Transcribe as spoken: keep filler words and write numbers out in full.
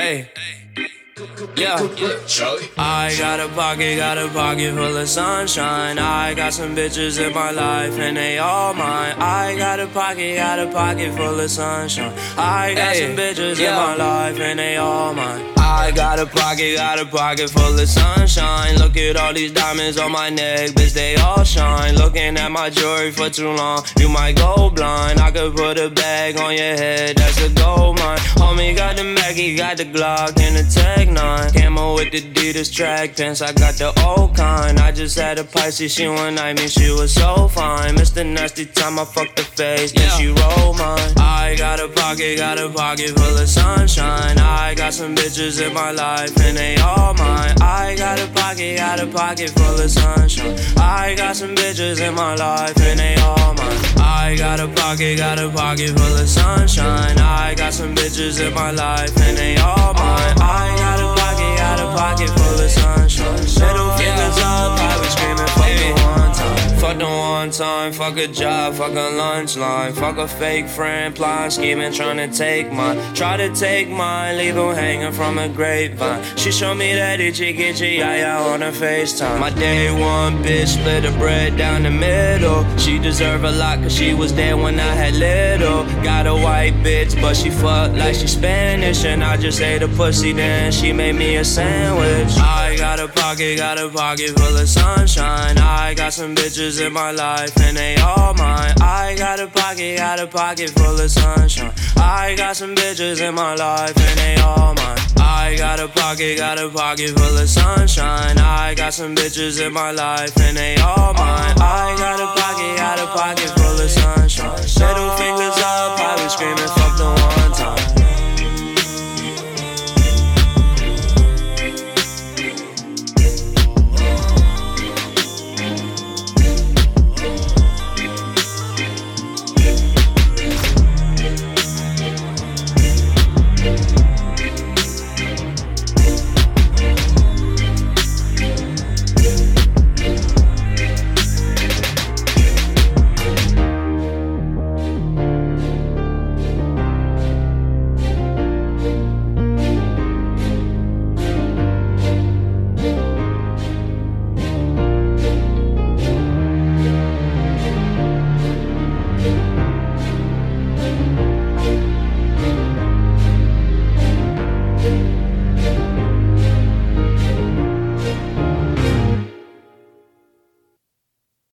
Hey, yeah. I got a pocket, got a pocket full of sunshine. I got some bitches in my life and they all mine. I got a pocket, got a pocket full of sunshine. I got hey, some bitches yeah. in my life and they all mine. I got a pocket, got a pocket full of sunshine. Look at all these diamonds on my neck, bitch, they all shine. Looking at my jewelry for too long, you might go blind. I could put a bag on your head, that's a gold mine. Homie got the Mackie, got the Glock and the Tech nine. Camo with the Adidas track pants, I got the old kind. I just had a Pisces, she one night me, she was so fine. Mister Nasty time, I fucked the face, then yeah. she rolled mine. I got a pocket, got a pocket full of sunshine. I got some bitches in my life and they all mine. I got a pocket, got a pocket full of sunshine. I got some bitches in my life and they all mine. I got a pocket, got a pocket full of sunshine. I got some bitches in my life and they all mine. I got a pocket, got a pocket full of sunshine. Middle fingers up, I was screaming fuck the one time. Fuck the one time, fuck a job, fuck a lunch line. Fuck a fake friend, plotting, scheming, trying to take mine. Try to take mine, leave her hanging from a grapevine. She showed me that itchy itchy yeah on her FaceTime. My day one bitch split the bread down the middle. She deserve a lot cause she was there when I had little. Got a white bitch but she fuck like she Spanish. And I just ate a pussy then she made me a sandwich. I got a pocket, got a pocket full of sunshine. I got some bitches in my life and they all mine. I got a pocket, got a pocket full of sunshine. I got some bitches in my life and they all mine. I got a pocket, got a pocket full of sunshine. I got some bitches in my life and they all mine. I got a pocket, got a pocket